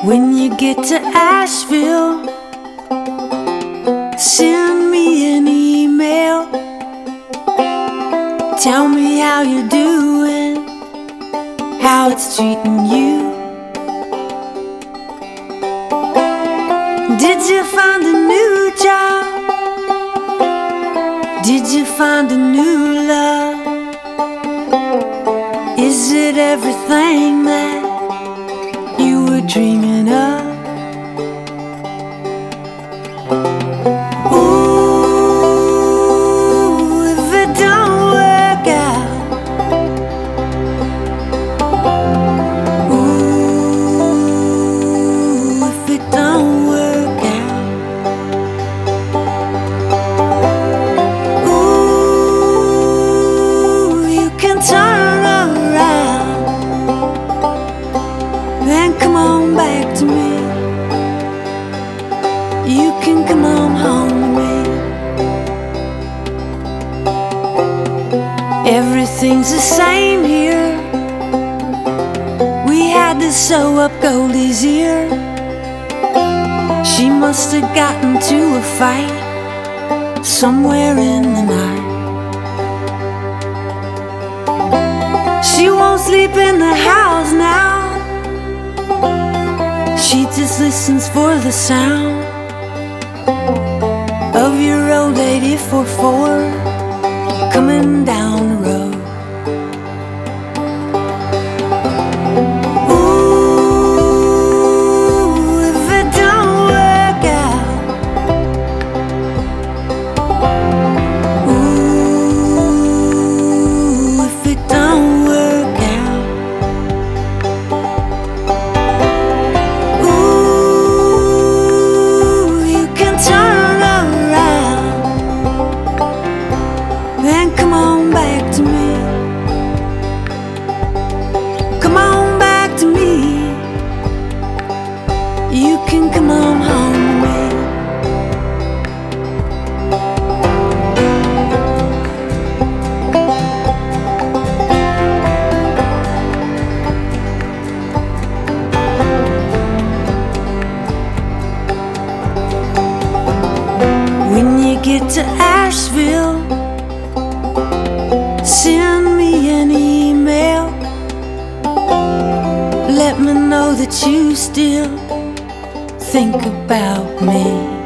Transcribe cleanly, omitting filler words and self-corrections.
When you get to Asheville, send me an email. Tell me how you're doing, how it's treating you. Did you find a new job? Did you find a new love? Is it everything that you were dreaming of? Ooh, if it don't work out. Ooh, if it don't work out. Ooh, you can turn around and come on back to me. You can come on home to me. Everything's the same here. We had to sew up Goldie's ear. She must have gotten to a fight somewhere in the night. She won't sleep in the house now. She just listens for the sound of your old 84 Ford coming down the road. Ooh, if it don't work out. Ooh, if it don't work out. Ooh, you can turn around then come on back to me. Come on back to me. You can come on home to me. When you get to Asheville, send me an email. Let me know that you still think about me.